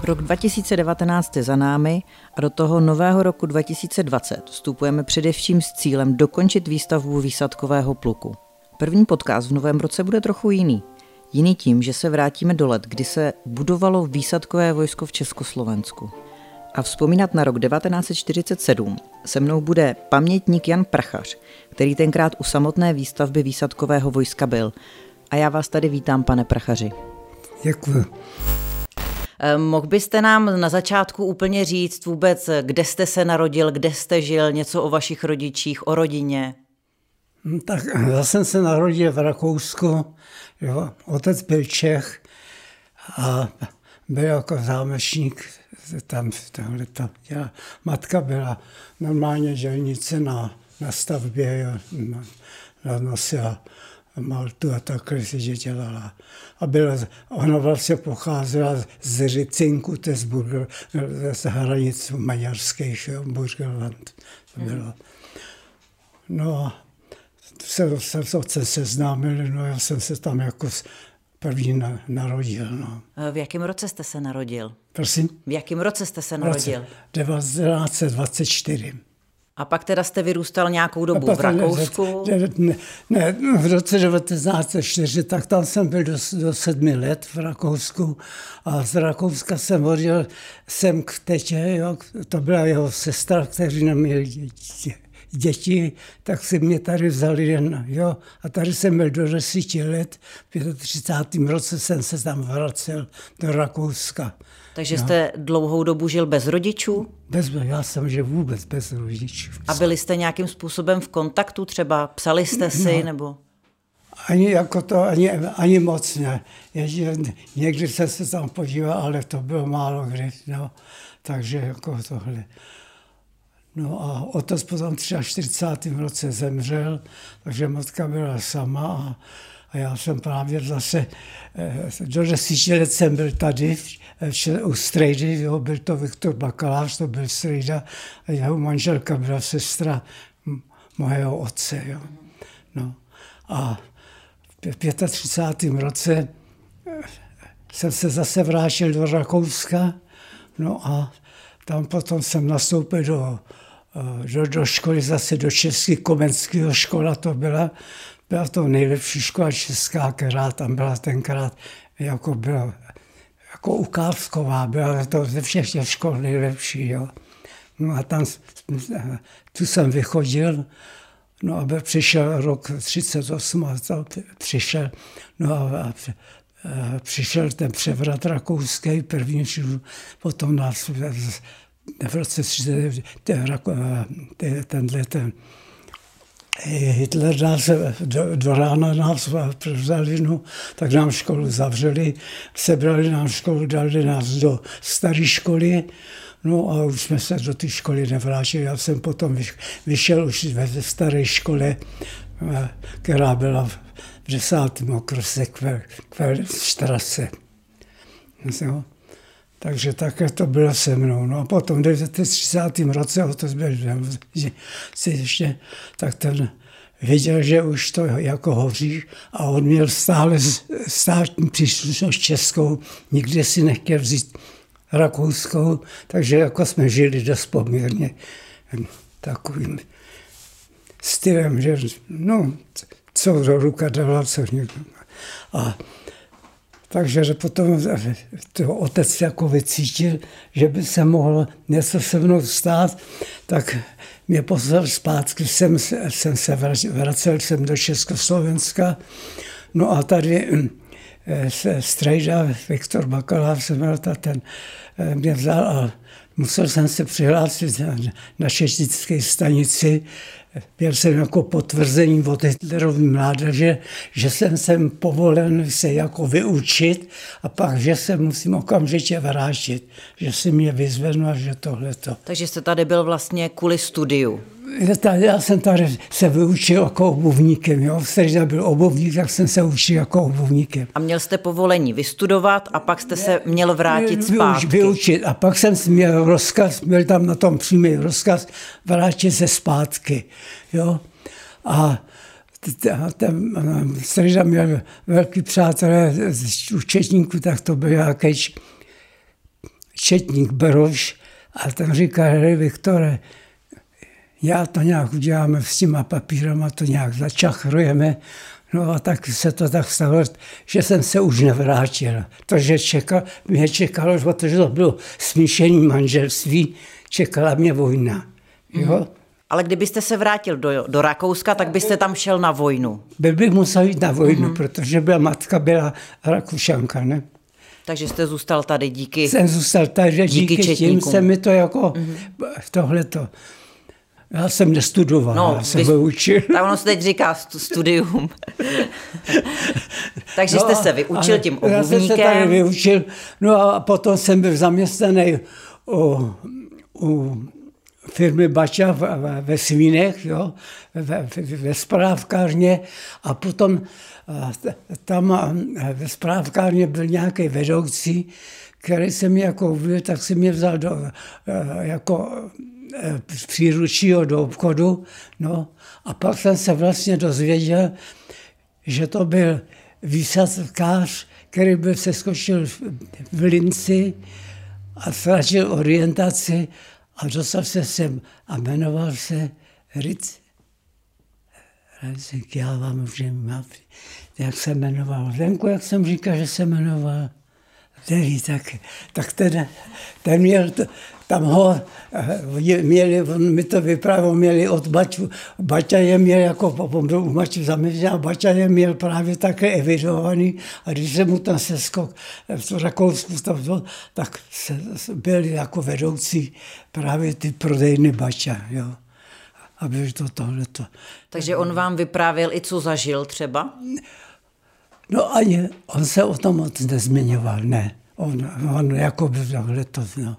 Rok 2019 je za námi a do toho nového roku 2020 vstupujeme především s cílem dokončit výstavbu výsadkového pluku. První podcast v novém roce bude trochu jiný. Jiný tím, že se vrátíme do let, kdy se budovalo výsadkové vojsko v Československu. A vzpomínat na rok 1947 se mnou bude pamětník Jan Prachař, který tenkrát u samotné výstavby výsadkového vojska byl. A já vás tady vítám, pane Prachaři. Děkuji. Mohl byste nám na začátku úplně říct vůbec, kde jste se narodil, kde jste žil, něco o vašich rodičích, o rodině? Tak já jsem se narodil v Rakousku, jo. Otec byl Čech a byl jako zámečník tam tohleto. Matka byla normálně dělnice na stavbě, jo. Nosila maltu a takhle si dělala. A ona vlastně pocházela z Řicinku, to je z hranic maďarských, Burgenland. No a se otcem seznámili, no já jsem se tam jako první narodil. No. V jakém roce jste se narodil? Prosím? V jakém roce jste se narodil? 1924. A pak teda jste vyrůstal nějakou dobu v Rakousku? Ne, v roce 1904, tak tam jsem byl do 7 let v Rakousku a z Rakouska jsem odjel sem k tetě, jo, to byla jeho sestra, kteří neměli děti, tak si mě tady vzali jen, jo, a tady jsem byl do 10 let, v 35. roce jsem se tam vracel do Rakouska. Takže jste dlouhou dobu žil bez rodičů? Já jsem žil vůbec bez rodičů. A byli jste nějakým způsobem v kontaktu třeba? Psali jste si, nebo? Ani moc ne. Někdy jsem se tam podíval, ale to bylo málo kdy, no. Takže jako tohle. No a otec potom v 43. roce zemřel, takže matka byla sama a já jsem právě zase do 10 let jsem byl tady u Strejdy, jo, byl to Viktor Bakalář, to byl Strejda a jeho manželka byla sestra mojeho otce. Jo. No. A v 35. roce jsem se zase vrátil do Rakouska, no a tam potom jsem nastoupil do školy, zase do České komenského škola to byla to nejlepší škola česká, která tam byla tenkrát, jako ukázková, byla to ze všech těch škol nejlepší, jo. No a tam, tu jsem vychodil, no a přišel rok 38 a to přišel, no a přišel ten převrat rakouský, první, potom nás v roce 39, Hitler nás do rána nás převzali, no, tak nám školu zavřeli, sebrali nám školu, dali nás do staré školy, no a už jsme se do té školy nevrátili. Já jsem potom vyšel už ve staré škole, která byla v 10. okrese Quellstrasse. No. Takže také to bylo se mnou. No a potom v 30. roce, to byl ještě, tak ten viděl, že už to jako hoří a on měl stále státní příslušnost českou, nikdy si nechtěl vzít rakouskou, takže jako jsme žili dost poměrně takovým stylem, že no, co ruka dala, co někdo. Takže potom to otec jako vycítil, že by se mohlo něco se mnou stát, tak mě poslal zpátky, jsem se vracel jsem do Československa. No a tady Strejda, Viktor Bakalář, ten mě vzal a musel jsem se přihlásit na šestické stanici. Měl jsem jako potvrzení od Hitlerovy mládeže, že jsem povolen se jako vyučit a pak, že se musím okamžitě vrátit, že si mě vyzvednu a že tohleto. Takže jste tady byl vlastně kvůli studiu? Já jsem tady se vyučil jako obuvníkem. Jo? Strejda byl obuvník, tak jsem se učil jako obuvníkem. A měl jste povolení vystudovat a pak jste se měl vrátit zpátky? Vyučit. A pak jsem měl rozkaz, byl tam na tom přímý rozkaz, vrátit se zpátky. Jo? A ten Strejda měl velký přátelé z účetníků, tak to byl nějaký četník Beroš a ten říká, hej Viktore, já to nějak uděláme s těma papírama, to nějak začachrujeme. No a tak se to tak stalo, že jsem se už nevrátil. To, že mě čekalo, protože to bylo smíšení manželství, čekala mě vojna. Jo? Ale kdybyste se vrátil do Rakouska, tak byste tam šel na vojnu. Byl bych musel jít na vojnu, protože matka byla Rakušanka, ne? Takže jste zůstal tady díky Jsem zůstal tady, díky tím se mi to jako tohleto. Já jsem nestudoval, já jsem vyučil. Tak ono se teď říká studium. Takže jste se vyučil tím obuvníkem. Já jsem se tady vyučil, no a potom jsem byl zaměstnaný u firmy Bača ve Svínech, jo, ve správkárně a potom tam ve správkárně byl nějaký vedoucí, který se mi jako uvěděl, tak si mě vzal jako příručího do obchodu, no a pak jsem se vlastně dozvěděl, že to byl výsadkář, který byl seskočil v Linci a ztratil orientaci a dostal se sem a jmenoval se Ritz. Já vám už nemám, jak se jmenoval. Venku, jak jsem říkal, že se jmenoval. Neví, tak ten měl, tam ho měli, on mi to vyprávěl, měli od Baťu. Baťa je měl jako, on byl u Baťu zaměstnaný, a Baťa je měl právě také evidovaný a když se mu tam seskok v Rakousku, tak byli jako vedoucí právě ty prodejny Baťa, jo. Aby to tohleto. Takže on vám vyprávěl i co zažil třeba? No ani, on se o tom moc nezmiňoval, ne. On jako by tohleto, no.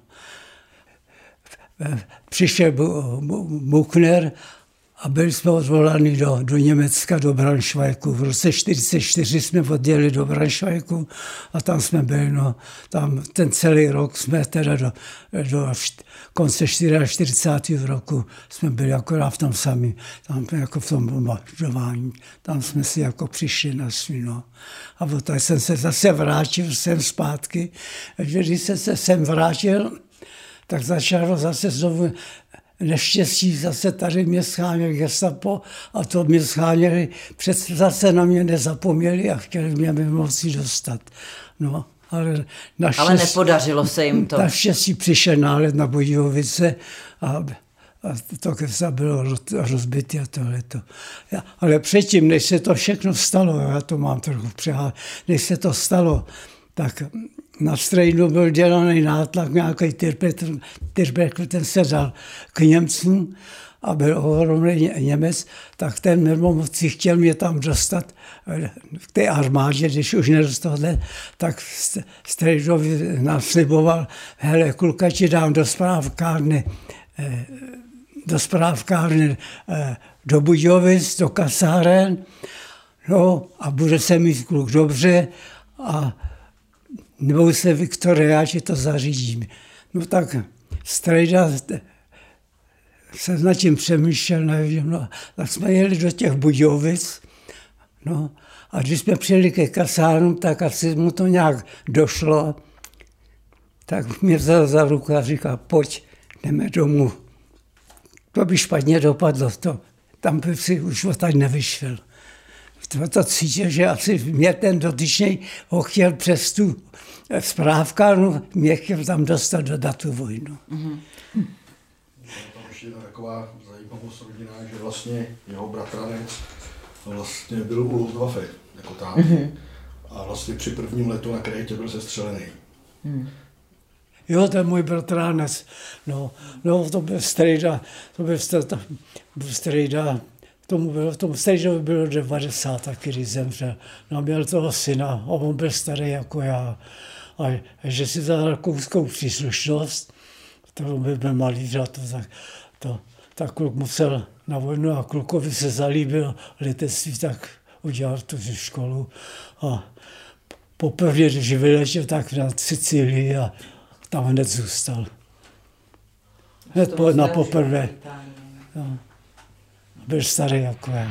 Přišel Buchner a byli jsme odvoláni do Německa, do Braunschweigu. V roce 1944 jsme odjeli do Braunschweigu a tam jsme byli, no, tam ten celý rok jsme teda do konce 44. roku jsme byli akorát v tom samém, tam jako v tom bombardování. Tam jsme si jako přišli na svý, no. A poté jsem se zase vrátil sem zpátky. Když jsem se sem vrátil, tak začalo zase znovu neštěstí, zase tady mě scháněli gestapo a to mě scháněli, zase na mě nezapomněli a chtěli mě moci dostat. No, ale nepodařilo se jim to. Naštěstí přišel nálet na Budějovice a to gesta bylo rozbité a tohleto. Ale předtím, než se to všechno stalo, já to mám trochu přehádat, než se to stalo, tak na Strejnu byl dělaný nátlak, nějaký Tyrbeck, ten se dal k Němcům a byl ohromný Němec, tak ten mimomocí chtěl mě tam dostat k té armádě, když už nedostal, tak Strejnovi nám sliboval, hele, kluka ti dám do správkárny do Budějovic, do kasáren, no a bude se mít kluk dobře a neboj se, Viktore, já ti to zařídím. No tak Strejda se nad tím přemýšlel, nevím, no, tak jsme jeli do těch Budějovic, no, a když jsme přijeli ke kasárnu, tak asi mu to nějak došlo, tak mě vzal za ruku a říká, pojď, jdeme domů. To by špatně dopadlo, tam by si už odtaď nevyšel. To cítil, že asi mě ten dotyčný ho chtěl přes tu správkárnu, mě chtěl tam dostat do datu vojnu. Tam ještě taková zajímavost rodina, že vlastně jeho bratranec vlastně byl u Luftwaffe, jako tam. A vlastně při prvním letu na Krétě byl zestřelený. Jo, to je můj bratranec. No, to byl Strejda, tomu Strejdovi bylo 90, když zemřel. No, měl toho syna a on byl starý jako já. A že si za rakouskou příslušnost, to by byl malý, tak kluk musel na vojnu a klukovi se zalíbil letectví, tak udělal tu školu. A poprvé, když vyletěl, tak na Sicílii a tam hned zůstal. Hned na poprvé. No. Byl starý jako já.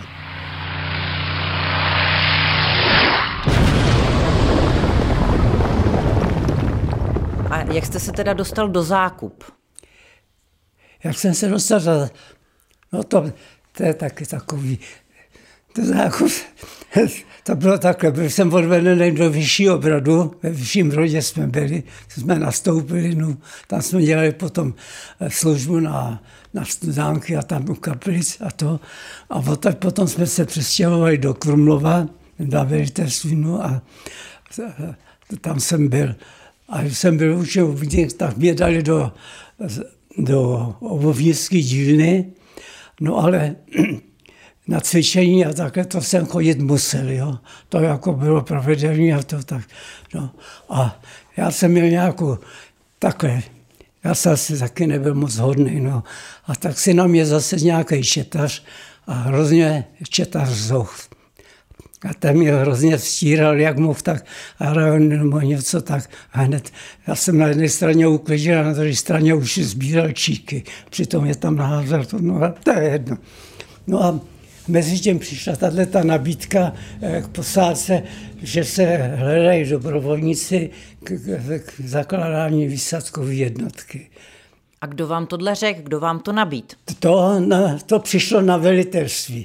A jak jste se teda dostal do Zákup? Jak jsem se dostal, no to je taky takový, to Zákup, to bylo takhle, byl jsem odvedený do Vyššího Brodu, ve Vyšším Brodě jsme byli, jsme nastoupili, no, tam jsme dělali potom službu na studánky a tam u Kaplic a to. A potom jsme se přestěhovali do Krumlova, na velitelství, no, a tam jsem byl. A když jsem byl učil, tak mě dali do obuvnické dílny, no ale na cvičení a takhle to jsem chodit musel, jo. To jako bylo provedení a to tak, no. A já jsem měl nějakou takhle, já jsem asi taky nebyl moc hodný, no. A tak si na mě zase nějaký četař a hrozně četař zoch. A ten mě hrozně vstíral, jak mohl, tak a nebo něco tak. A hned já jsem na jedné straně uklidil a na druhé straně už sbíral číky. Přitom je tam naházel to, no a to je jedno. No a mezi tím přišla tato nabídka k posádce, že se hledají dobrovolníci k zakládání výsadkové jednotky. A kdo vám tohle řekl, kdo vám to nabídl? To přišlo na velitelství.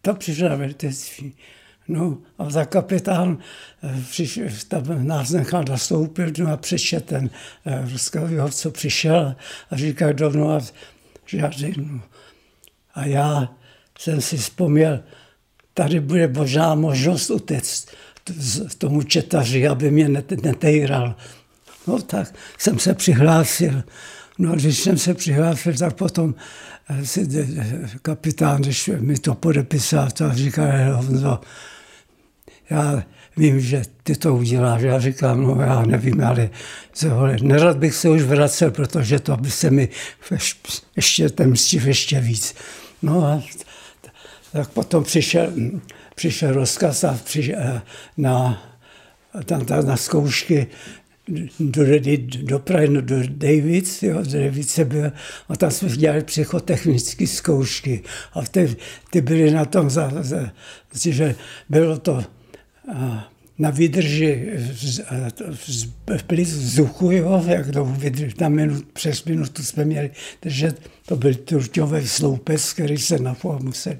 No a za kapitán nás nechal nastoupit, no a přečet ten rozkazový, co přišel a říkal rovnou a já jsem si vzpomněl, tady bude možná možnost utéct tomu četaři, aby mě netejral. No tak jsem se přihlásil. No a když jsem se přihlásil, tak potom kapitán, když mi to podepisal, to říkal, no, já vím, že ty to uděláš. Já říkám, no já nevím, ale nerad bych se už vracel, protože to by se mi ještě temstil ještě víc. No a tak potom přišel rozkaz a na zkoušky do Prahy, do Davids, jo, Davids byl, a tam jsme dělali psychotechnické zkoušky. A ty byly na tom, že bylo to na výdrži vzduchu, jo, jak to vydrž, přes minutu jsme měli držet, to byl turťový sloupec, který se museli.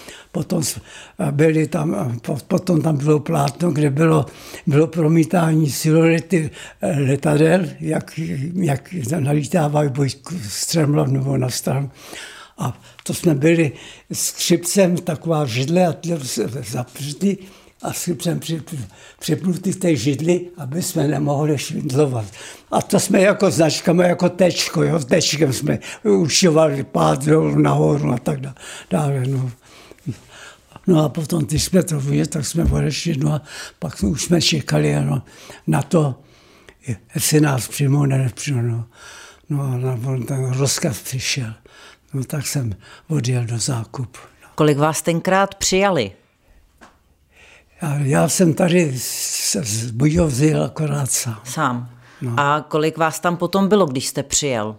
Potom tam bylo plátno, kde bylo promítání silurety letadel, jak nalítávají buď střemlav nebo na stranu. A to jsme byli s Křipcem, taková židle a zapřtý, a s Křipcem připnutý v té židli, aby jsme nemohli švindlovat. A to jsme jako značkami, jako tečko, jo, tečkem jsme učovali pád dolů nahoru a tak dále. No a potom, když jsme to viděli, tak jsme odešli, no a pak už jsme čekali na to, jestli nás přijmou, nepřijmou. No a ten rozkaz přišel. No tak jsem odjel do Zákup. Kolik vás tenkrát přijali? Já jsem tady z Budějovic jel akorát sám. Sám. No. A kolik vás tam potom bylo, když jste přijel?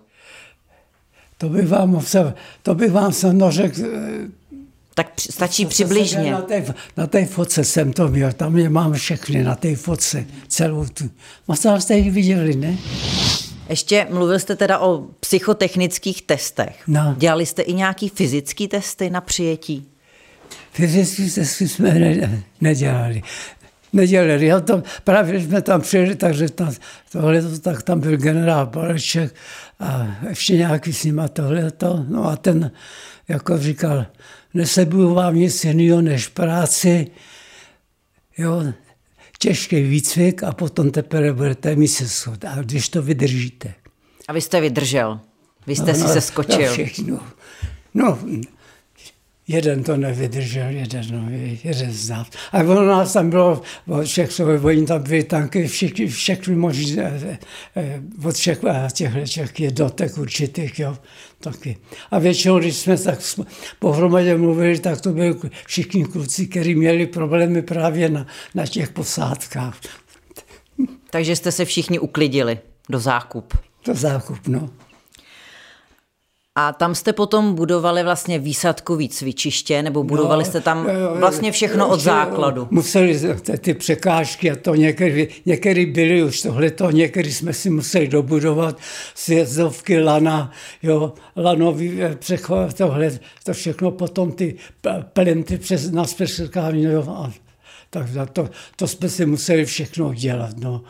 To bych vám řekl. Tak stačí přibližně. Na té fotce jsem to měl, tam je mám všechny na té fotce, celou tu. Možná jste ji viděli, ne? Ještě mluvil jste teda o psychotechnických testech. No. Dělali jste i nějaký fyzický testy na přijetí? Fyzické testy jsme nedělali. Právě jsme tam přijeli, takže tak tam byl generál Baleček a ještě nějaký s nima tohleto. No a ten jako říkal, nesebuju vám nic jiného než práci, jo, těžký výcvik a potom teprve budete mít se schod. A když to vydržíte. A vy jste vydržel? Vy jste si se skočil? No, jeden to nevydržel, jeden z nás. A ono nás tam bylo, oni tam byli tanky, všechny možné, od všech těch jednotek určitých, jo, taky. A většinou, když jsme tak pohromadě mluvili, tak to byli všichni kluci, kteří měli problémy právě na těch posádkách. Takže jste se všichni uklidili do Zákup? Do Zákup, no. A tam jste potom budovali vlastně výsadkový cvičiště, nebo budovali jste tam vlastně všechno od základu? Museli ty překážky a to některý byly už tohleto, některý jsme si museli dobudovat, sjezdovky, lana, jo, lanový přechod, tohle, to všechno potom ty plenty nás přeskávání, jo, a tak to jsme si museli všechno dělat, no.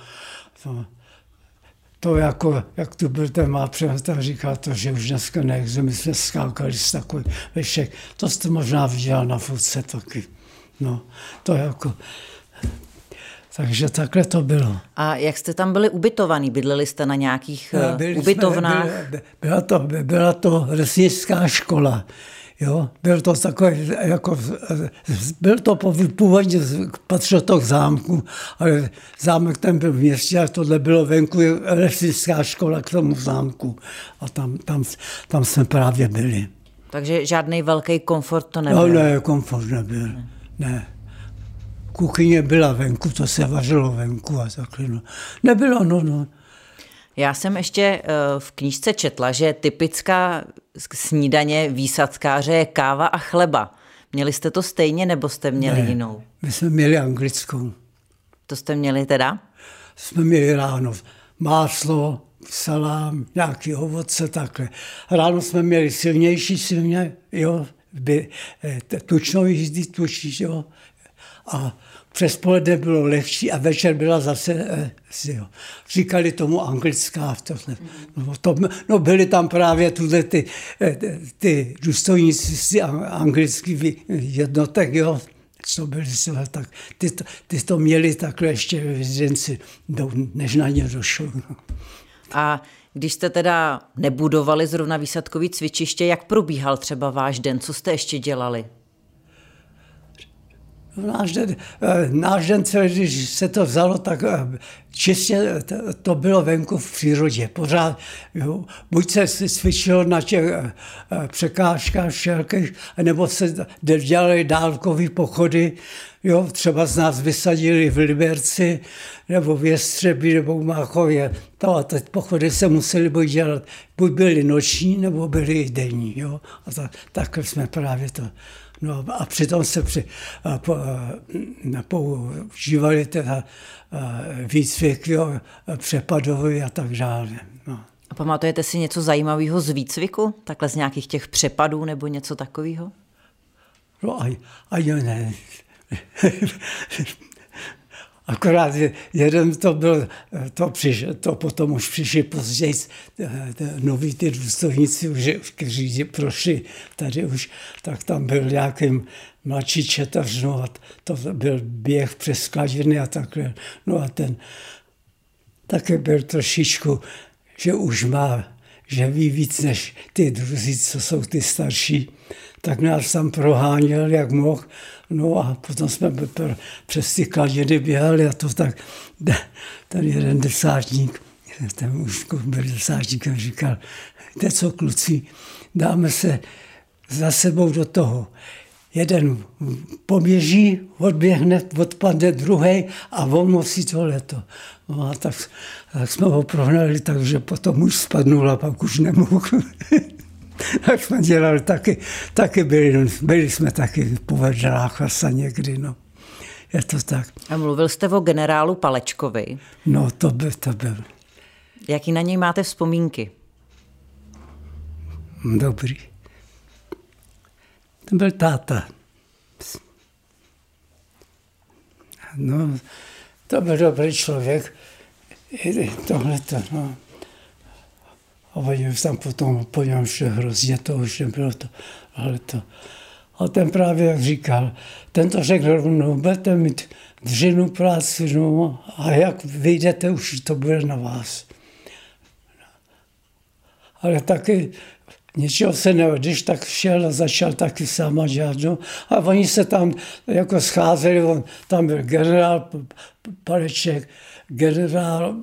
To jako, jak tu byl ten má přehled, říká to, že už dneska neexistuje, my jsme skákali z takových vešek. To jste možná viděl na fotce taky. No, to jako... Takže takhle to bylo. A jak jste tam byli ubytovaní? Bydleli jste na nějakých ubytovnách? Byla to lesnická škola. Jo, byl to takový, jako, byl to původně, patřilo to k zámku, ale zámek ten byl v městě a tohle bylo venku, lesnická škola k tomu zámku a tam jsme právě byli. Takže žádný velký komfort to nebyl? No ne, komfort nebyl, ne. Kuchyně byla venku, to se vařilo venku a takhle, no. Nebylo, no. Já jsem ještě v knížce četla, že typická snídaně výsadkáře je káva a chleba. Měli jste to stejně, nebo jste měli jinou? My jsme měli anglickou. To jste měli teda? Jsme měli ráno máslo, salám, nějaký ovoce, takhle. Ráno jsme měli silnější svině, jo, tučnou jízdy, jo, a přes poledne bylo lehčí a večer byla zase, jo. Říkali tomu anglická. No byli tam právě tuhle ty důstojníci z anglických jednotek, jo, co byli, tak ty to měli takhle ještě v rezidenci, než na ně došlo. A když jste teda nebudovali zrovna výsadkový cvičiště, jak probíhal třeba váš den? Co jste ještě dělali? Náš den celý, když se to vzalo, tak čistě to bylo venku v přírodě. Pořád, jo, buď se cvičilo na těch překážkách všelkých, nebo se dělali dálkové pochody, jo, třeba z nás vysadili v Liberci, nebo v Jestřebí, nebo v Máchově. A ty pochody se museli buď dělat, buď byly noční, nebo byly denní, jo. A takhle jsme právě to... No a přitom se používali teda výcvik, jo, přepadový a tak dále. No. A pamatujete si něco zajímavého z výcviku? Takhle z nějakých těch přepadů nebo něco takového? No ani ne. Akorát jeden to byl, to potom už přišli později noví ty důstojníci, kteří prošli tady už, tak tam byl nějaký mladší četař, no a to byl běh přes skladiny a takhle. No a ten taky byl trošičku, že už má, že ví víc než ty druzí, co jsou ty starší, tak nás tam proháněl, jak mohl. No a potom jsme přes ty kladiny běhali a to tak, ten jeden desátník, ten už byl desátníkem, říkal, víte co, kluci, dáme se za sebou do toho. Jeden poběží, odběhne, odpadne druhej a on nosí tohleto. No a tak jsme ho prohnali, takže potom už spadnul a pak už nemohl. Tak jsme dělali taky byli jsme taky po vedrách a někdy, no. Je to tak. A mluvil jste o generálu Palečkovi. No, to byl. Jaký na něj máte vzpomínky? Dobrý. To byl táta. No, to byl dobrý člověk. Tohleto, no. A oni tam potom po něm šli hrozně, to už nebylo to, ale to. A ten právě, jak říkal, ten to řekl, no, budete mít dřinu práci, no, a jak vyjdete, už to bude na vás. Ale taky ničeho se když tak šel a začal taky sama dělat, no. A oni se tam jako scházeli, tam byl generál Paleček, generál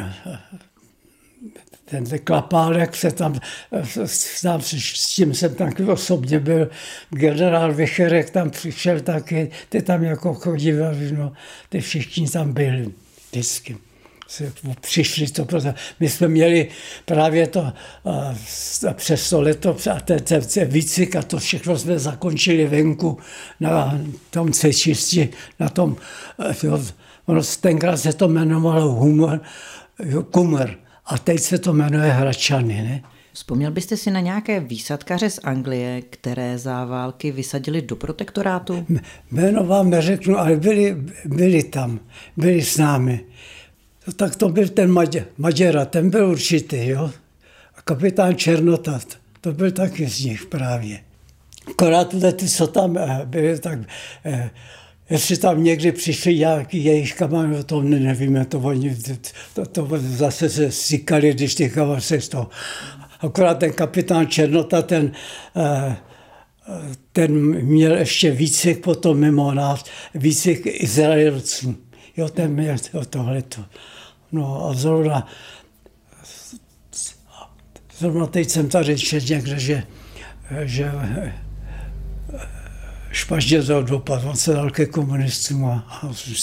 ten Klapálek se tam, s tím jsem taky osobně byl, generál Vicherek tam přišel taky, ty tam jako chodívali, no, ty všichni tam byli vždycky. přišli to, protože my jsme měli právě to přes to leto a ten výcvik a to všechno jsme zakončili venku na tom cvičišti, na tom, tenkrát se to jmenovalo Kumr a teď se to jmenuje Hradčany, ne? Vzpomněl byste si na nějaké výsadkaře z Anglie, které za války vysadili do protektorátu? Jméno vám neřeknu, ale byli tam, byli s námi. Tak to byl ten Maděra, ten byl určitý, jo. A kapitán Černota, to byl taky z nich právě. Akorát ty, co tam byli, tak jestli tam někdy přišli nějaký jejich kamarádi, to nevíme, to oni to zase se stýkali, když ty kamarádi z toho. Akorát ten kapitán Černota, ten měl ještě výcvik potom mimo nás, výcvik Izraelců. Jo, ten měl tohleto. No a zrovna teď jsem tady četl někde, že špatně to dopadl, on se dal ke komunistům a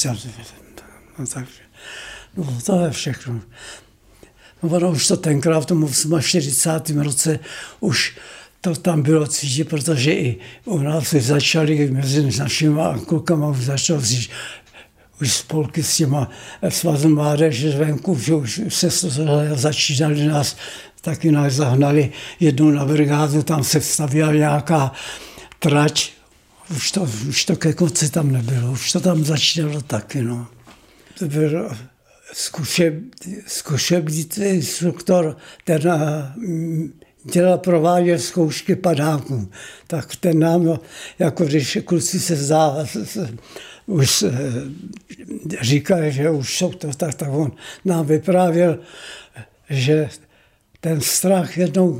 to je všechno. No ono už to tenkrát v tom 48. roce už to tam bylo cítit, protože i u nás začali mezi našimi klukama už začal už spolky s těma svazem mládeže zvenku, že už se začínali nás, taky nás zahnali jednou na brigádu, tam se vstavěla nějaká trať, už to ke konci tam nebylo, už to tam začínalo taky, no. To byl zkušební instruktor, ten prováděl zkoušky padáků, tak ten nám, jako když kluci se už říkají, že už jsou to tak on nám vyprávěl, že ten strach jednou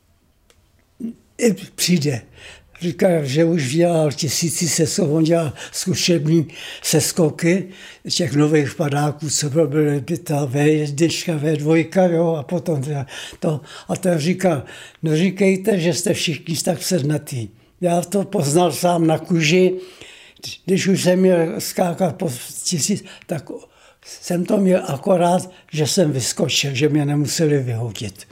přijde. Říká, že už dělal tisíci seskoků, on dělal zkušební seskoky těch nových padáků, co byly ta V1, V2, jo, a potom to. A ten říkal, neříkejte, že jste všichni tak sednatý. Já to poznal sám na kůži, když už jsem měl skákat po 1000, tak jsem to měl akorát, že jsem vyskočil, že mě nemuseli vyhodit.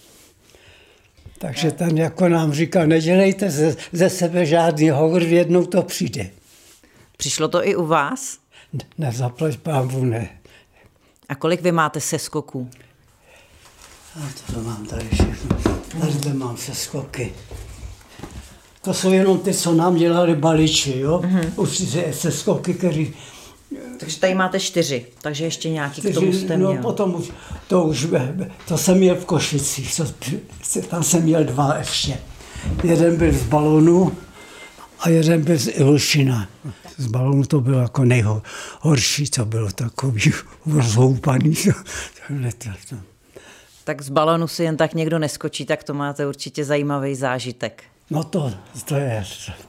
Takže ten jako nám říkal, nedělejte ze sebe žádný hovor, jednou to přijde. Přišlo to i u vás? Ne, zaplať pánbu, ne. A kolik vy máte seskoků? A to mám tady všechno. Tady mám seskoky. To jsou jenom ty, co nám dělali baliči, jo? Už seskoky, který... Takže tady máte 4, takže ještě nějaký k tomu jste měl. No potom to jsem měl v Košicích, tam jsem měl 2 ještě. Jeden byl z balonu a jeden byl z Ilušina. Z balonu to bylo jako nejhorší, to bylo takový rozhoupaný. Tak z balonu si jen tak někdo neskočí, tak to máte určitě zajímavý zážitek. No to je...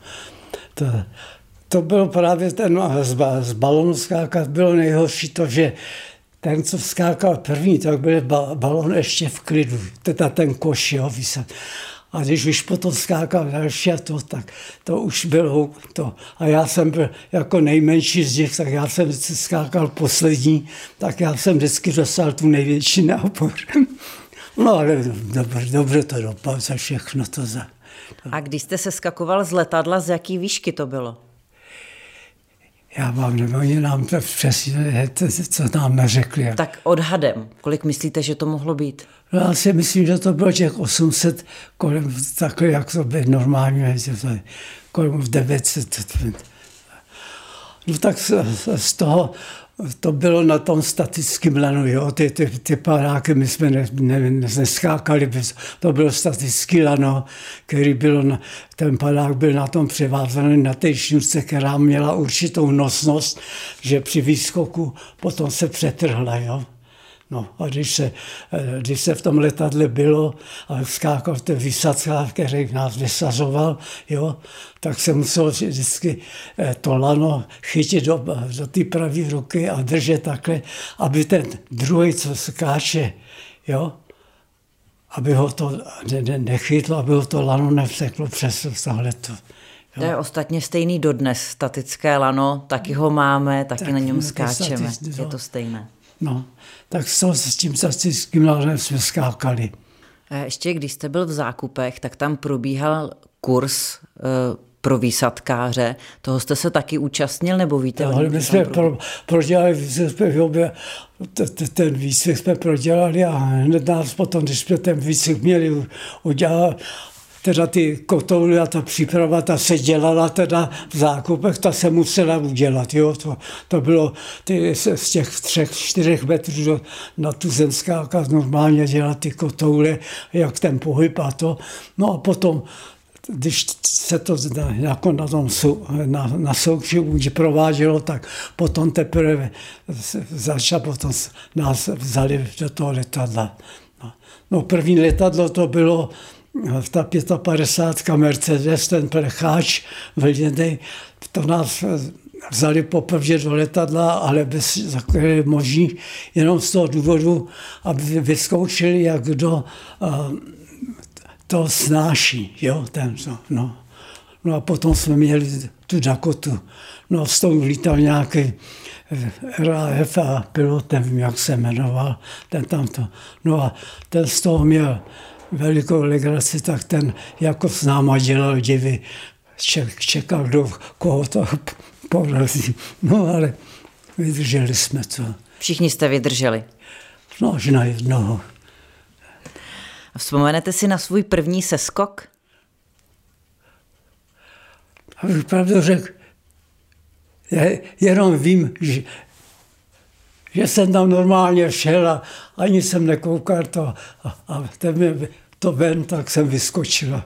To bylo právě ten z balonu skákat, bylo nejhorší to, že ten, co skákal první, tak byl balon ještě v klidu, teda ten koš, jo, vysad. A když už potom skákal další a tak to už bylo to. A já jsem byl jako nejmenší z nich, tak já jsem skákal poslední, tak já jsem vždycky dostal tu největší nápor. No ale dobře to dopadlo za všechno to za... A když jste se skakoval z letadla, z jaký výšky to bylo? Já vám nevím, oni nám to přesně, co nám neřekli. Tak odhadem, kolik myslíte, že to mohlo být? No, já si myslím, že to bylo těch 800, kolem takhle, jak to bylo normálně, kolem 900. No tak z toho, to bylo na tom statickém lanu, jo, ty padáky, my jsme neskákali, to bylo statický lano, který bylo, ten padák byl na tom převázaný na té šňůrce, která měla určitou nosnost, že při výskoku potom se přetrhla, jo. No a když se v tom letadle bylo a skákal ten výsadka, který nás vysazoval, jo, tak se muselo vždycky to lano chytit do té pravé ruky a držet takhle, aby ten druhý, co skáče, jo, aby ho to nechytlo, aby ho to lano nevseklo přes tohleto. To je ostatně stejný dodnes, statické lano, taky ho máme, taky na něm skáčeme, je to stejné. No, tak s tím statistickým národem jsme skákali. A ještě když jste byl v Zákupech, tak tam probíhal kurz pro výsadkáře. Toho jste se taky účastnil, nebo víte? Ale my jsme prodělali, ten výcvik jsme prodělali a hned nás potom, když jsme ten výcvik měli udělat, teda ty kotouly a ta příprava, ta se dělala teda v Zákupech, ta se musela udělat. Jo? To bylo z těch 3-4 metrů na tu zemskáka normálně dělat ty kotouly, jak ten pohyb a to. No a potom, když se to jako na Souči provádělo, tak potom teprve potom nás vzali do toho letadla. No první letadlo to bylo ta 55 Mercedes, ten plecháč vlněnej, to nás vzali poprvé do letadla, ale bez možný, jenom z toho důvodu, aby vyzkoušeli, jak kdo to snáší, jo, no. No a potom jsme měli tu Dakotu, no s tou lítal nějaký RAF a pilot, nevím, jak se jmenoval, ten tamto. No a ten z toho měl velikou legraci, tak ten jako s náma dělal divy, čekal, kdo koho to porazí. No ale vydrželi jsme to. Všichni jste vydrželi? No až na jednoho. A vzpomenete si na svůj první seskok? Abych pravdu řekl, jenom vím, že jsem tam normálně šel a ani jsem nekoukal to a to ven, tak jsem vyskočil.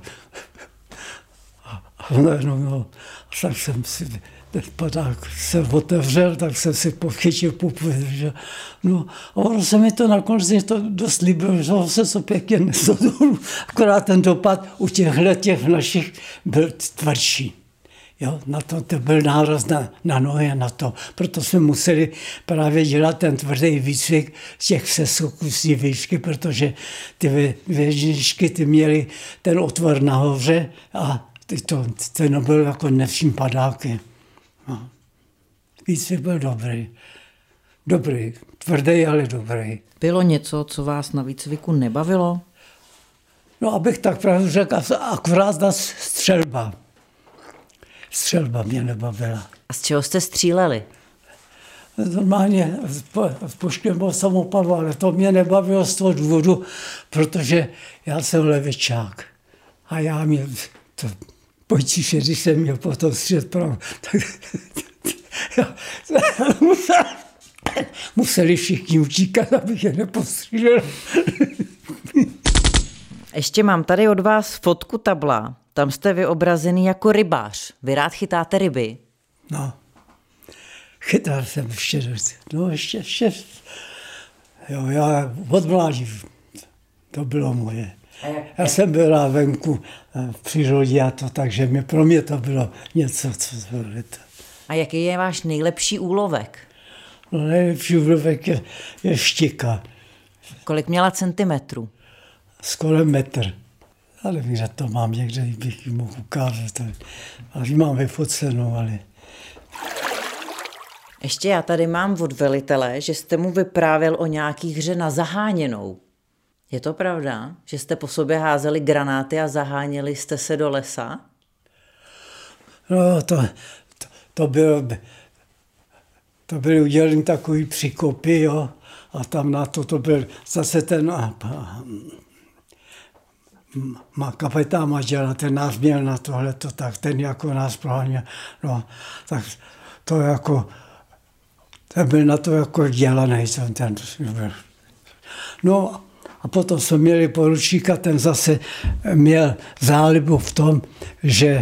No, tak jsem si tak se otevřel, tak jsem si pochytil pupu. No, a ono se mi to nakonec to dost líbilo, že se to pěkně neslo dolů. Akorát ten dopad u těch našich byl tvrdší. Jo, na to byl náraz na nohy na to. Proto jsme museli právě dělat ten tvrdý výcvik z těch seskoků z výšky, protože ty věžničky ty měly ten otvor nahoře a ten byl jako nevším padáky. No. Výcvik byl dobrý, tvrdý, ale dobrý. Bylo něco, co vás na výcviku nebavilo? No, abych tak pravdu řekl, akorát ta střelba. Střelba mě nebavila. A z čeho jste stříleli? Normálně z pušky nebo samopalu, ale to mě nebavilo z toho důvodu, protože já jsem levičák. A já měl to potíže, když jsem měl potom střet pravu, tak museli všichni utíkat, abych je nepostřílel. Ještě mám tady od vás fotku tabla. Tam jste vyobrazený jako rybář. Vy rád chytáte ryby? No, chytal jsem ještě. No, ještě. Jo, já od mládí, to bylo moje. Já jsem byl venku v přírodě a to, takže pro mě to bylo něco, co bylo. A jaký je váš nejlepší úlovek? No, nejlepší úlovek je štika. Kolik měla centimetrů? Skoro metr. Ale vím, že to mám někde, bych ji mohl ukázat. Ale ji mám vyfocenou, ale... Ještě já tady mám od velitele, že jste mu vyprávěl o nějaký hře na zaháněnou. Je to pravda, že jste po sobě házeli granáty a zaháněli jste se do lesa? No, to byly uděleny takový příkopy, jo, a tam na to byl zase ten... kapitán Maďara, ten nás měl na tohleto, tak ten jako nás proháněl, no, tak to jako, ten byl na to jako dělaný, ten byl. No a potom jsme měli poručíka, ten zase měl zálibu v tom, že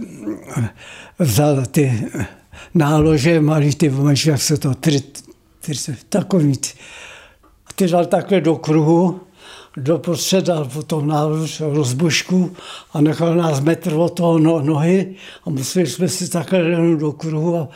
vzal ty nálože, malý ty, jak se to, takový, ty dal takhle do kruhu, doprostřed dal potom nálož rozbušku a nechal nás metr od toho nohy a museli jsme si takhle lehnout do kruhu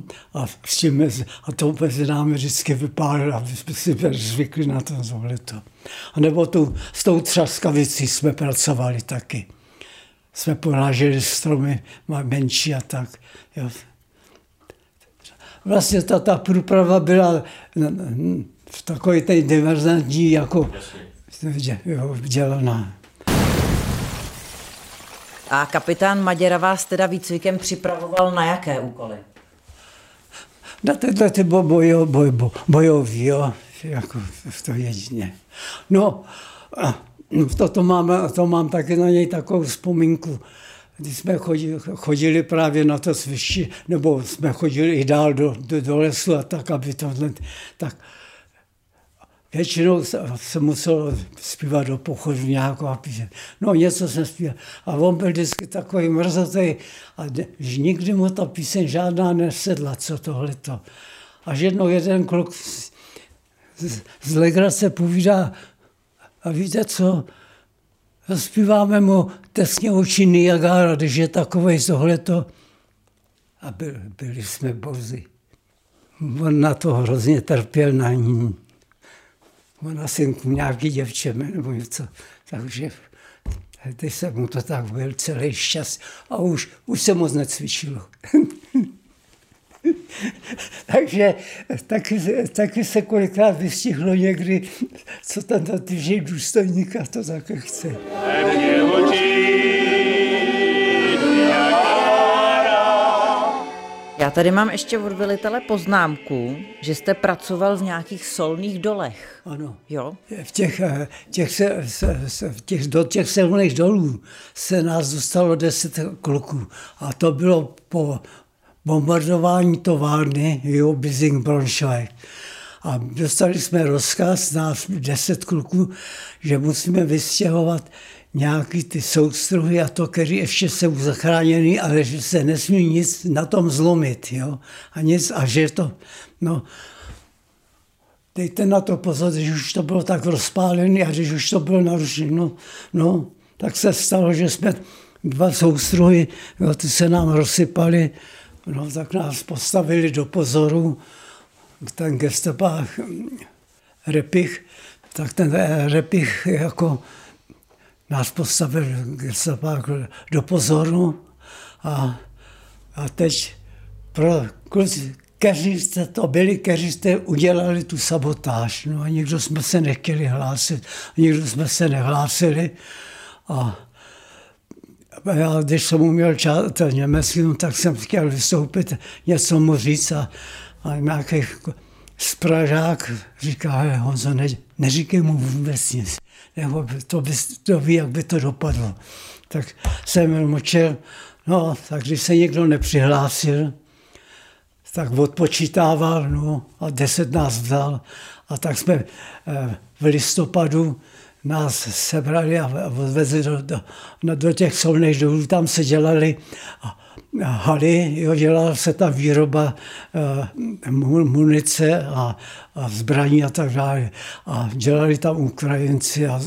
a to mezi námi vždycky vypálilo, aby jsme si zvykli na to tohleto. A nebo s tou třaskavicí jsme pracovali taky. Jsme poráželi stromy menší a tak. Jo. vlastně ta průprava byla v takové té diverzantní jako dělaná. A kapitán Maděra vás teda výcvikem připravoval na jaké úkoly? Na tyhle ty bojový, jo, jako to jedině. No, to mám taky na něj takovou vzpomínku. Když jsme chodili právě na to cvičení, nebo jsme chodili i dál do lesu a tak, aby tohle, tak většinou se muselo zpívat do pochodu nějakou a píše. No něco jsem zpíval. A on byl vždycky takový mrzotý a nikdy mu ta píseň žádná nesedla, co tohleto. Až jednou jeden kluk z legrace povídá, a víte co, zaspíváme mu Tesně oči Niagara, když je takovej tohleto. A byli jsme bozy. On na to hrozně trpěl na ní. On asi nějaký děvče nebo něco. Takže teď se mu to tak byl celý šťast. A už se moc necvičilo. Takže taky se kolikrát vystihlo někdy, co tam týží důstojník a to také chce. Já tady mám ještě od velitele poznámku, že jste pracoval v nějakých solných dolech. Ano. Jo? Do těch solných dolů se nás dostalo 10 kluků. A to bylo po bombardování továrny Bising-Braunschweig. A dostali jsme rozkaz, nás 10 kluků, že musíme vystěhovat nějaký ty soustruhy a to, který ještě jsou zachráněný, ale že se nesmí nic na tom zlomit, jo. A že to, no, dejte na to pozor, když už to bylo tak rozpálené a když už to bylo narušeno, no, tak se stalo, že jsme 2 soustruhy, jo, ty se nám rozsypaly, no, tak nás postavili do pozoru, ten gestapák Repich, tak ten Repich jako nás postavil gestapák do pozoru a teď pro kluci, kteří jste to byli, kteří jste udělali tu sabotáž. No a nikdo jsme se nechtěli hlásit, nikdo jsme se nehlásili a já, když jsem uměl německy, tak jsem chtěl vystoupit, něco mu říct a nějaký Pražák říká, Honzo, neříkej mu vůbec nic, nebo to ví, jak by to dopadlo. Tak jsem mlčel, no, tak když se někdo nepřihlásil, tak odpočítával, no, a 10 nás vzal. A tak jsme v listopadu nás sebrali a odvezli do těch solných dolů. Tam se dělali haly, jo, dělala se ta výroba munice a zbraní a tak dále. A dělali tam Ukrajinci a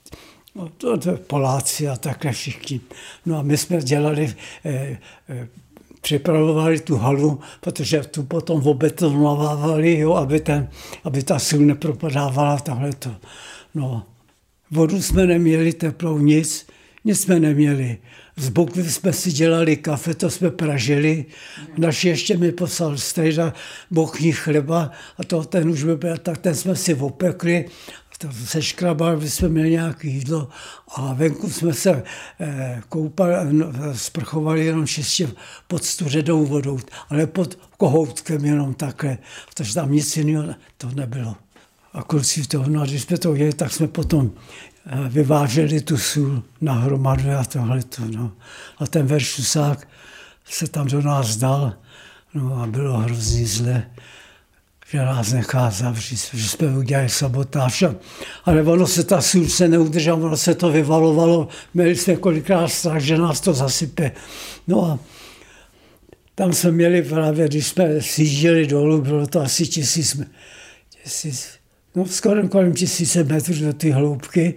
Poláci a takhle všichni. No a my jsme dělali, připravovali tu halu, protože tu potom obetonovávali, jo, aby ta sůl nepropadávala tahleto. No, vodu jsme neměli, teplou, nic jsme neměli. Z boku jsme si dělali kafe, to jsme pražili. Naši ještě mi poslal strejda bochní chleba a ten už by byl, tak ten jsme si opekli. Seškrabali jsme měli nějaké jídlo a venku jsme se koupali, sprchovali jenom čistě pod studenou vodou, ale pod kohoutkem jenom takhle, protože tam nic jiného to nebylo. A kluci toho, no a když jsme to jeli, tak jsme potom vyváželi tu sůl na hromadu a tohleto, no. A ten veršusák se tam do nás dal, no a bylo hrozně zle, že nás nechá zavřít, že jsme udělali sabotáž. Ale ono se ta sůl se neudržela, ono se to vyvalovalo, měli jsme kolikrát strach, že nás to zasype. No a tam jsme měli právě, když jsme sjížděli dolů, bylo to asi skoro kolem 1000 metrů do ty hloubky,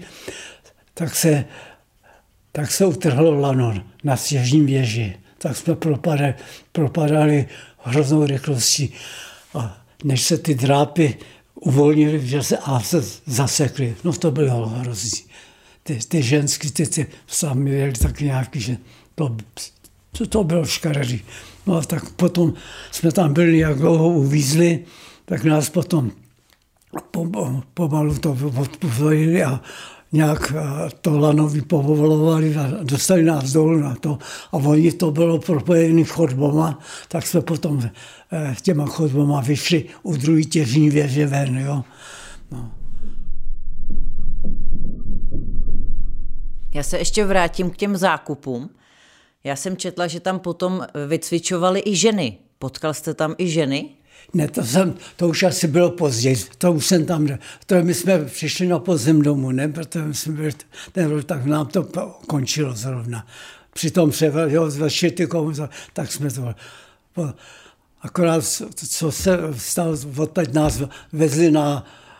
tak se utrhlo lano na stěžní věži. Tak jsme propadali hroznou rychlostí. A než se ty drápy uvolnily, že se zasekly. No to bylo hrozný. Ty ženský, ty sami měli taky nějaký, že to To bylo škaredý. No tak potom jsme tam byli, jak dlouho uvízli, tak nás potom pomalu to odpověděli a nějak to lanový povolovali a dostali nás dolů na to. A oni to bylo propojené chodbama, tak jsme potom těma chodbama vyšli u druhé těžní věže ven. Jo. No. Já se ještě vrátím k těm zákupům. Já jsem četla, že tam potom vycvičovaly i ženy. Potkal jste tam i ženy? Ne, to už asi bylo později, to už jsem tam, my jsme přišli na podzim domů, ne, protože jsme byli, tak nám to končilo zrovna. Při tom tak jsme to, akorát, co se stalo, odtaď nás vezli na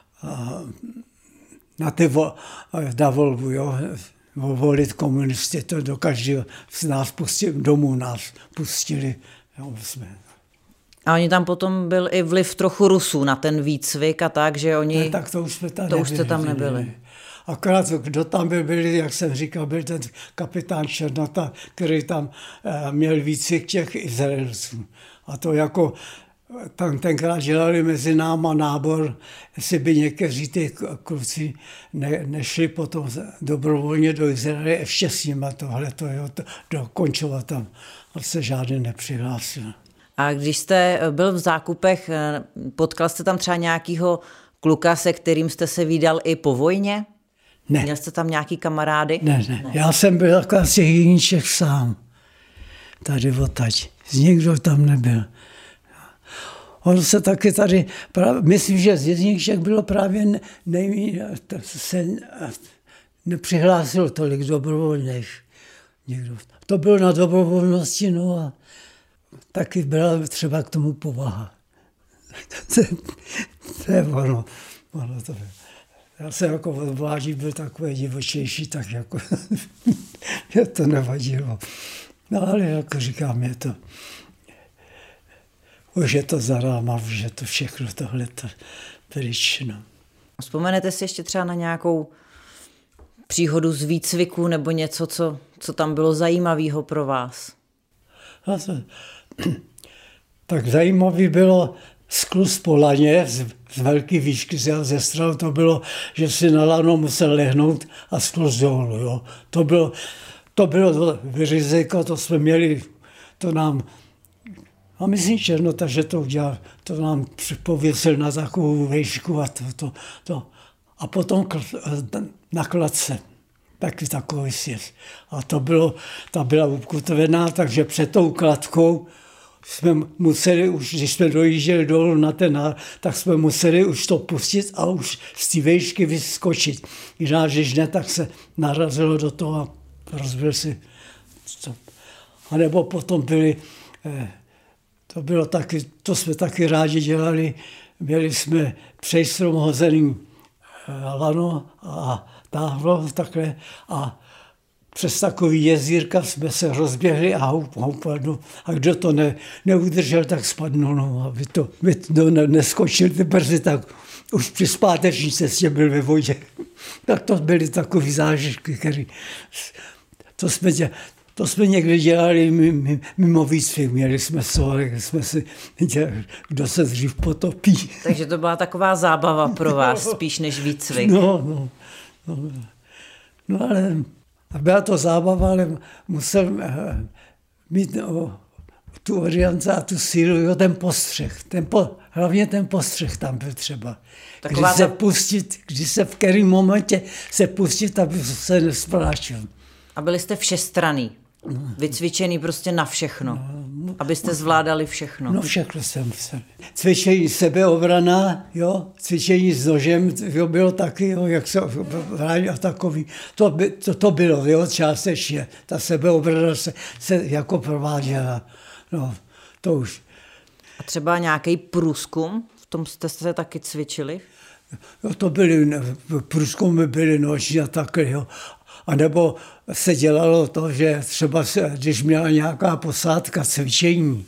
volbu, jo, volit komunisty, to do každého z nás domů nás pustili, jo, jsme. A oni tam potom byl i vliv trochu Rusů na ten výcvik a tak, že oni... Ne, tak to už jsme tam už jste tam nebyli. Akorát, kdo tam byli, jak jsem říkal, byl ten kapitán Černota, který tam měl výcvik těch Izraelců. A to jako tam tenkrát dělali mezi náma nábor, jestli by někteří ty kluci nešli potom dobrovolně do Izraele, ještě s nima tohleto, jo, dokončovat tam. A se žádný nepřihlásil. A když jste byl v zákupech, potkal jste tam třeba nějakýho kluka, se kterým jste se vídal i po vojně? Ne. Měl jste tam nějaký kamarády? Ne. Já jsem byl jako asi jediníček sám. Tady odtaď. Nikdo tam nebyl. On se taky tady, myslím, že z jedniček bylo právě se nepřihlásil tolik dobrovolných. To bylo na dobrovolnosti, no a taky byla třeba k tomu povaha. To je ono to je. Já jsem jako od mládí byl takový divočejší, tak jako mě to nevadilo. No ale jako říkám, už je to za náma, už je to všechno tohleto pryč. No. Vzpomenete si ještě třeba na nějakou příhodu z výcviku nebo něco, co tam bylo zajímavého pro vás? Tak zajímavý bylo skluz po laně z velké výšky ze strany. To bylo, že si na lano musel lehnout a skluz dolů. Jo. To bylo riziko, to jsme měli, to nám, a myslím Černota, že to udělal, to nám pověsil na takovou výšku a to. A potom na kladce. Taky takový sjezd. A ta byla ukotvená, takže před tou kladkou jsme museli už, když jsme dojížděli dolů na ten, tak jsme museli už to pustit a už z té výšky vyskočit. Když ne, tak se narazilo do toho a rozbil si. A nebo potom to jsme taky rádi dělali, měli jsme přejstrom hozený lano a táhlo takhle a přes takový jezírka jsme se rozběhli a houpadnu. A kdo to neudržel, tak spadnul. No, aby to neskočil ty brzy, tak už při zpáteční cestě byl ve vodě. Tak to byly takový zážitky, který to jsme někdy dělali mimo výcvik. Měli jsme jsme si dělali, kdo se dřív potopí. Takže to byla taková zábava pro vás, spíš než výcvik. No, ale byla to zábava, ale musel mít tu orientaci a tu sílu, jo, ten postřeh. Hlavně ten postřeh tam byl třeba. Když se v kterém momentě se pustit, aby se nespláčil. A byli jste všestranný, vycvičený prostě na všechno, abyste zvládali všechno. No všechno jsem. Cvičení sebeobrana, jo, cvičení s nožem, jo, bylo taky, jo, jak se vrání a takový. To bylo, jo, částečně. Ta sebeobrana se jako prováděla. No, to už. A třeba nějaký průzkum, v tom jste se taky cvičili? Jo, to průzkumy byly noční a takhle, jo. A nebo se dělalo to, že třeba když měla nějaká posádka cvičení,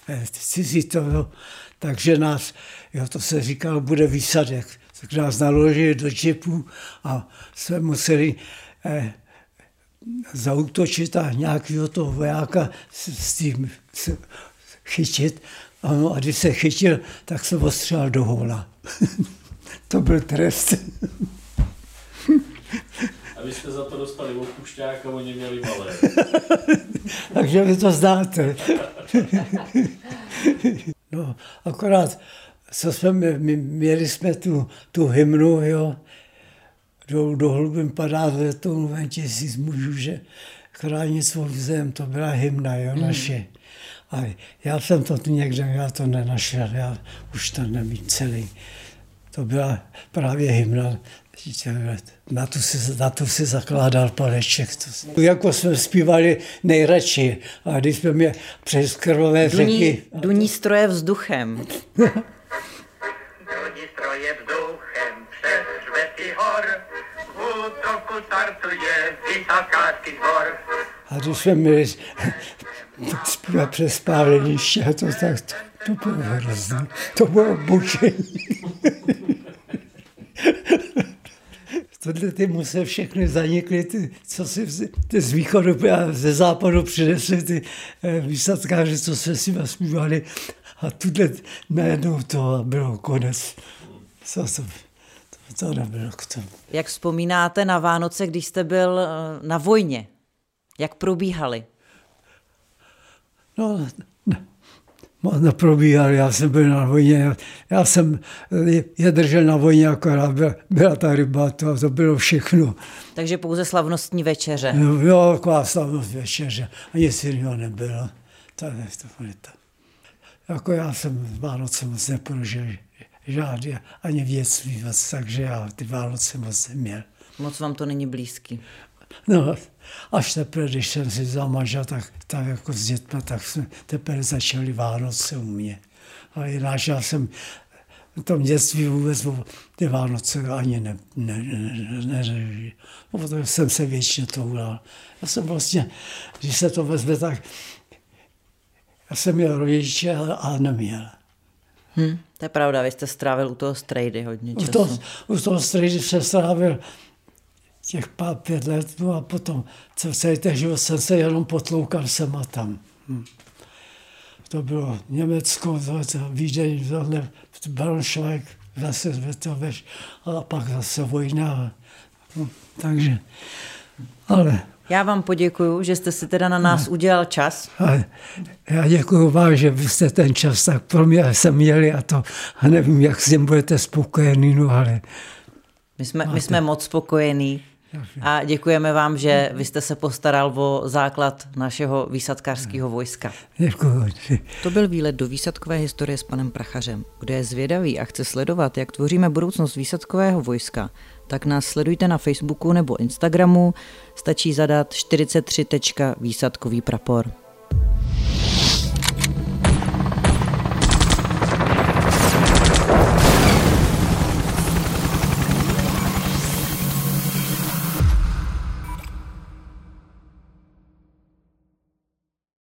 takže nás, jo, to se říkalo, bude výsadek, tak nás naložili do džipu a jsme museli zaútočit a nějakého toho vojáka s tím chytit. Ano, a když se chytil, tak se ostřelal do hola. To byl trest. A vy jste za to dostali odpušťák a oni měli malé. Takže vy to znáte. No, akorát, co jsme měli jsme tu hymnu, jo, do hlubin padá letou ven 1000 mužů, že chránit svou zem, to byla hymna, jo, naše. A já jsem to někde, já to nenašel, já už to nevím celý. To byla právě hymna, na tu si zakládal Paleček. Jako jsme zpívali nejradši, a když jsme mě přes krvavé řeky... Duní stroje vzduchem. Duní stroje vzduchem přes hřbety hor, v útoku startuje Vysokánský sbor. A když jsme měli zpívat přes páleniště, to bylo hrozné. To bylo bučení. Tohle ty musí všechny zanikly, co si z východu a ze západu přinesli ty výsadkáři, co se si zpívali. A tuhle najednou to bylo konec. To nebylo k tomu. Jak vzpomínáte na Vánoce, když jste byl na vojně? Jak probíhaly? No, neprobíhal, já jsem byl na vojně, já jsem je držel na vojně, akorát byla ta ryba, to bylo všechno. Takže pouze slavnostní večeře. Jo, taková slavnost večeře, a nic jiného nebylo. Jako já jsem Vánoce moc neprožil, žádný, ani věcný, takže já ty Vánoce moc neměl. Moc vám to není blízký. No, až teprve, když jsem si zamanžel, tak jako s dětmi, tak jsme teprve začali Vánoce u mě. A jinak já jsem v tom dětství vůbec ty Vánoce ani neřešil. Protože jsem se většině touhlal. Já jsem vlastně, když se to vezme, tak já jsem měl rodiče a neměl. To je pravda, vy jste strávil u toho strejdy hodně času. U toho strejdy jsem strávil těch 5 let, no a potom celý ten život jsem se jenom potloukal sem a tam. To bylo Německo, Vídeň, Braunschweig, zase a pak zase vojna. No, takže, ale... Já vám poděkuju, že jste si teda na nás udělal čas. Já děkuju vám, že vy jste ten čas tak pro mě jsem měli a nevím, jak s tím budete spokojený, no ale... My jsme moc spokojení a děkujeme vám, že vy jste se postaral o základ našeho výsadkářského vojska. Děkuju. To byl výlet do výsadkové historie s panem Prachařem. Kdo je zvědavý a chce sledovat, jak tvoříme budoucnost výsadkového vojska, tak nás sledujte na Facebooku nebo Instagramu, stačí zadat 43.výsadkový prapor.